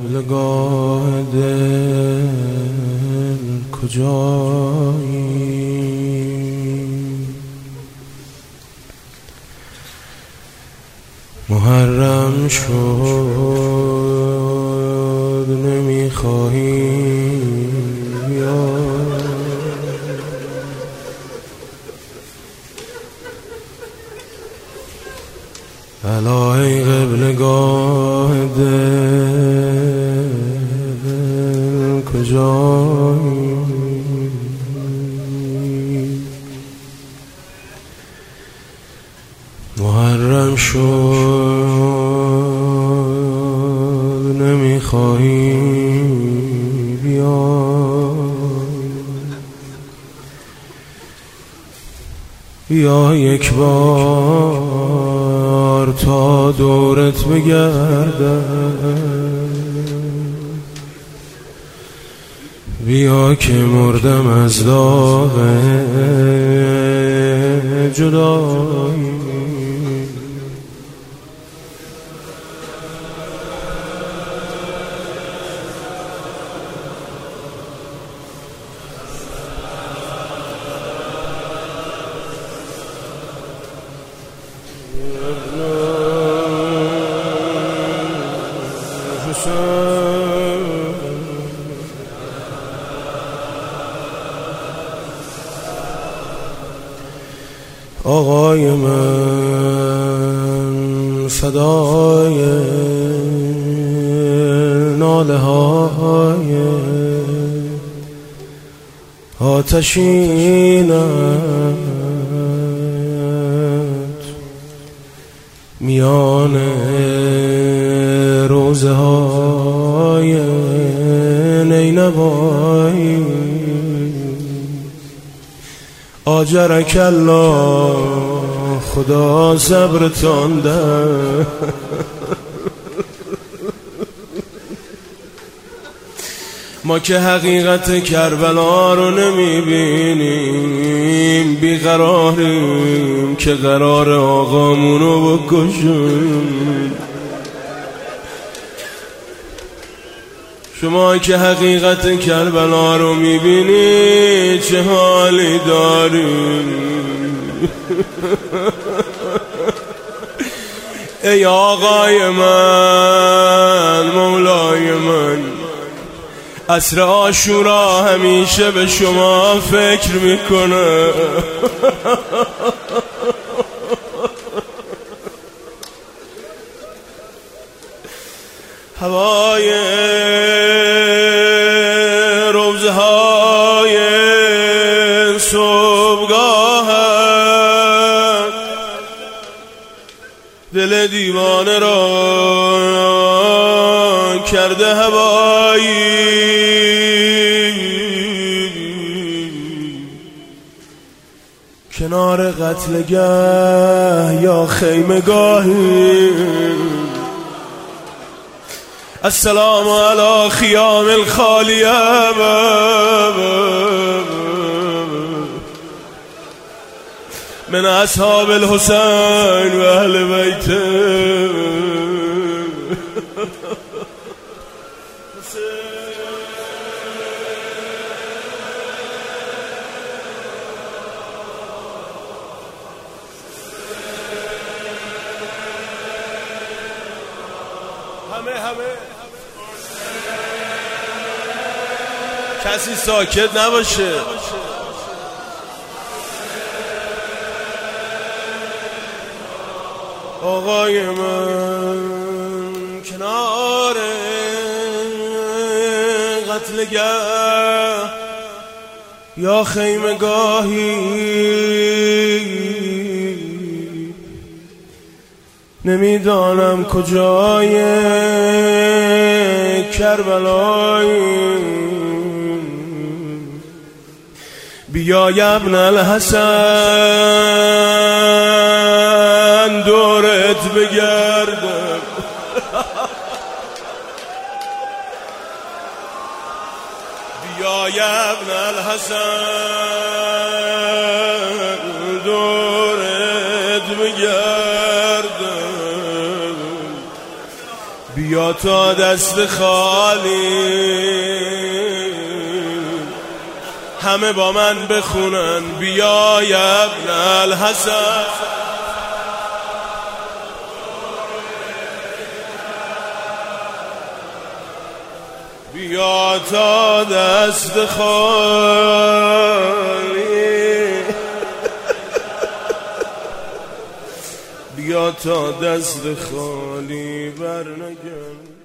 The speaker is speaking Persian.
قبلگاه دل کجایی؟ محرم شد نمیخواهی یا علای قبلگاه دل کجایی؟ محرم شد نمیخواهی بیا یک بار تا دورت بگردم، بیا که مردم از داغ جدایی. آقای من صدای ناله های آتشینت میان روزه های نینوایی. آجرک الله خدا صبرتان ده. ما که حقیقت کربلا رو نمیبینیم، بیقراریم که قرار آقامونو بکشیم. شما که حقیقت کربلا رو میبینی چه حالی داری؟ ای آقای من، مولای من، عصر عاشورا همیشه به شما فکر میکنه. هوای روزه های صبحگاه دل دیوانه را کرده هوایی. کنار قتلگاه یا خیمگاهی، السلام علی خیام الخالیه من اصحاب الحسین و اهل بیته. همه کسی ساکت نباشه. آقای من کنار قتلگاه یا خیمگاهی، نمیدانم کجای کربلایی. بیا ابن الحسن دورت بگردم، بیا ابن الحسن دورت بگردم، بیا بیا تا دست خالی همه با من بخونن بیا یا ابن الحسن. بیا تا دست خالی بیا تا دست خالی برنگردی.